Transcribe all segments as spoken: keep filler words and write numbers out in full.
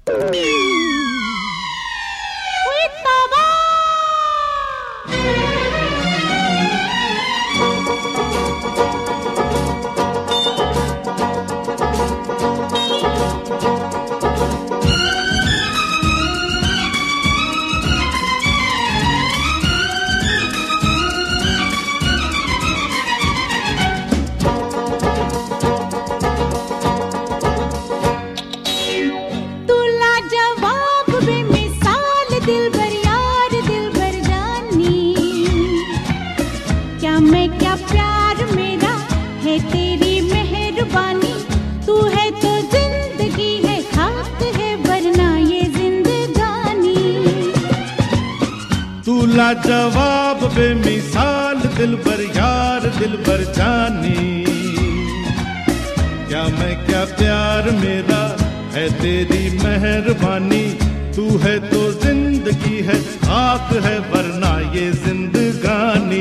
लाजवाब बेमिसाल दिलबर यार दिलबर जानी, क्या मैं क्या प्यार मेरा है तेरी मेहरबानी, तू है तो जिंदगी है खाक है वरना ये जिंदगानी।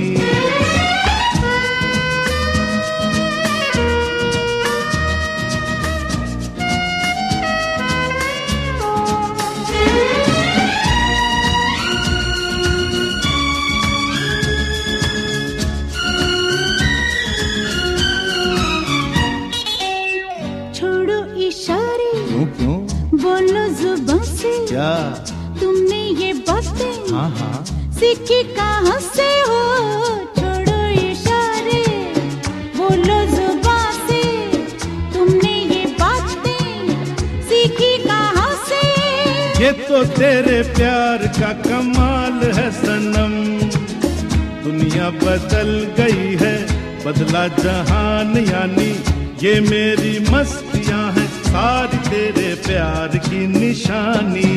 बोलो जुबां से क्या तुमने ये बातें हाँ हाँ सीखी कहाँ से हो, छोड़ो इशारे बोलो जुबां से तुमने ये बातें सीखी कहाँ से। ये तो तेरे प्यार का कमाल है सनम, दुनिया बदल गई है बदला जहान यानी, ये मेरी मस्तियाँ हैं सारी तेरे प्यार की निशानी।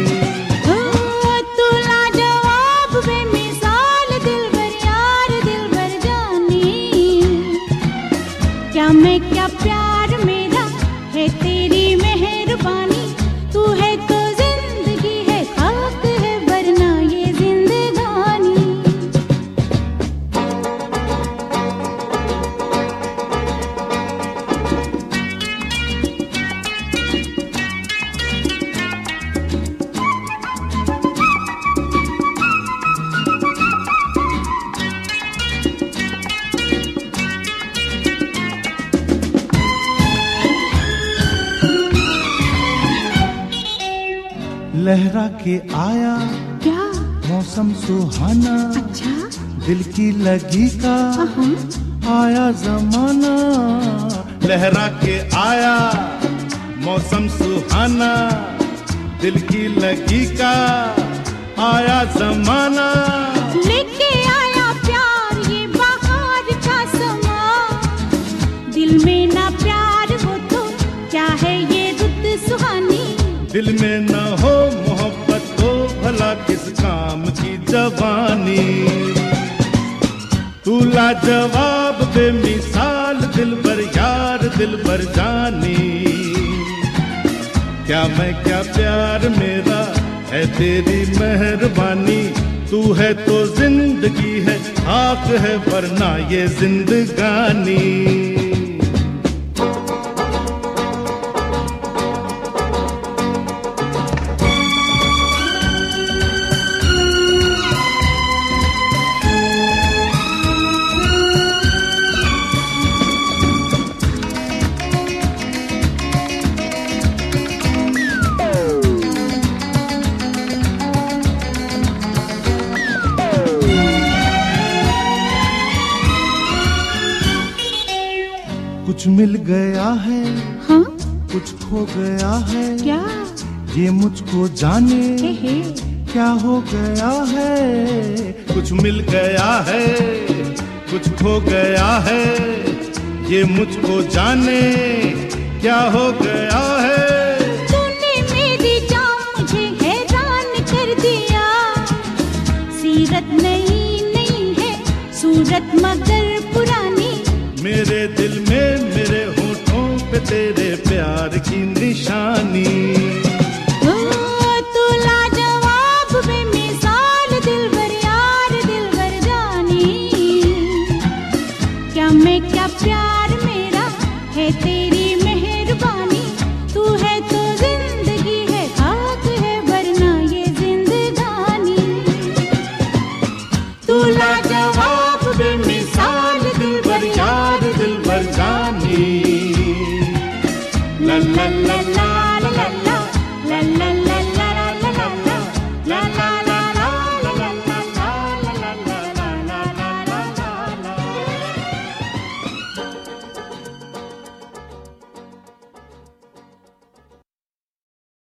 तू लाजवाब बेमिसाल दिलबर यार दिलबर जानी, क्या मैं क्या प्यार मेरा है तेरी मेहरबानी, तू है तो जिंदगी है खाक है वरना ये जिंदगानी। लहरा के आया क्या मौसम सुहाना, अच्छा दिल की लगी का आया जमाना। लहरा के आया मौसम सुहाना, दिल की लगी का आया जमाना। लेके आया प्यार ये बाहर का समा, दिल में ना प्यार हो तो क्या है ये रुत सुहानी। दिल में न हो मोहब्बत तो भला किस काम की जवानी। तू लाजवाब बेमिसाल दिलबर यार दिलबर जानी, क्या मैं क्या प्यार मेरा है तेरी मेहरबानी, तू है तो जिंदगी है खाक है वरना ये जिंदगानी। कुछ मिल गया है हाँ कुछ खो गया है, क्या ये मुझको जाने हे हे। क्या हो गया है। कुछ मिल गया है कुछ खो गया है, ये मुझको जाने क्या हो गया है। तूने मेरी जान मुझे हैरान कर दिया, सीरत नई नई है सूरत मगर पुरानी। मेरे दिल में मेरे होठों पे तेरे प्यार की निशानी।